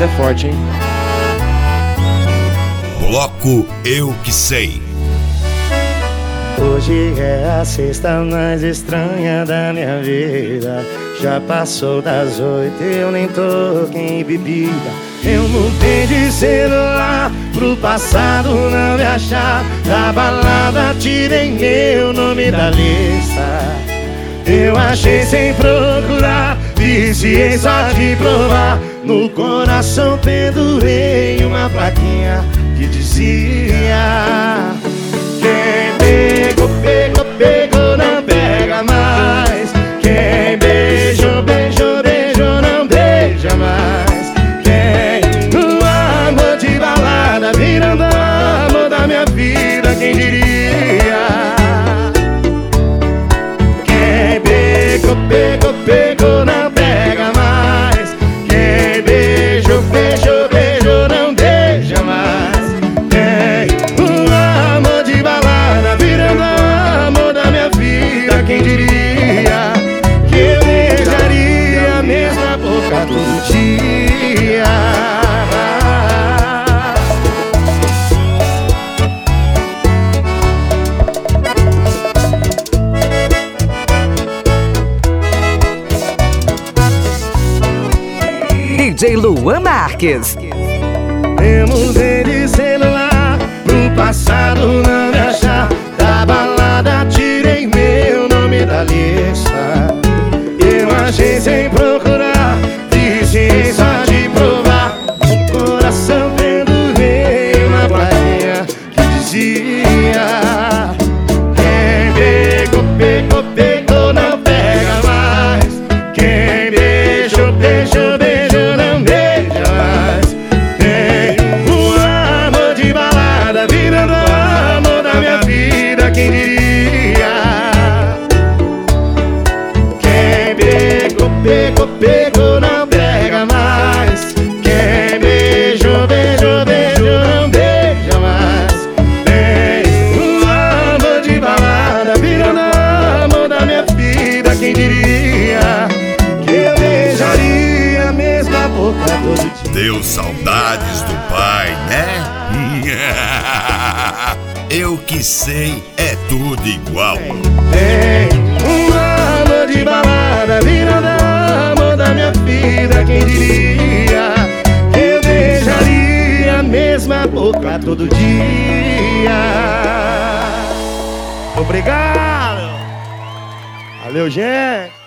Essa é forte, hein? Bloco Eu Que Sei. Hoje é a sexta mais estranha da minha vida. Já passou das 8, eu nem toquei em bebida. Eu mudei de celular pro passado não me achar. Da balada tirei meu nome da lista. Eu achei sem procurar, viciei só de provar. No coração pendurei uma plaquinha que dizia: quem pegou, pegou, pegou, não pega mais. Quem beijou, beijou, beijou, não beija mais. Quem no amor de balada virando amor da minha vida, quem diria? Quem pegou, pegou, pegou, não pega mais. Quem beijou, beijou, beijou, não beija mais. Quem no amor de balada virando amor da minha vida, quem diria que eu beijaria a mesma boca todo dia? DJ Luan Marques. Eu mudei de celular pro passado não me achar. Da balada tirei meu nome da lista. Eu achei sem procurar, viciei só de provar. O coração pendurei uma plaquinha que dizia: quem pegou, pegou, pegou, não pega mais. Quem beijou, beijou, beijou, não beija mais. Tem um amor de balada virando amor da minha vida, quem diria? Quem pegou, pegou, pegou, não pega mais. Quem beijou, beijou, beijou, não beija mais. Tem um amor de balada virando amor da minha vida, quem diria que eu beijaria a mesma boca todo dia? Deu saudades do pai, né? Eu Que Sei é tudo igual. Tem um amor de balada virando amor da minha vida, quem diria que eu beijaria a mesma boca todo dia? Obrigado! Valeu, gente!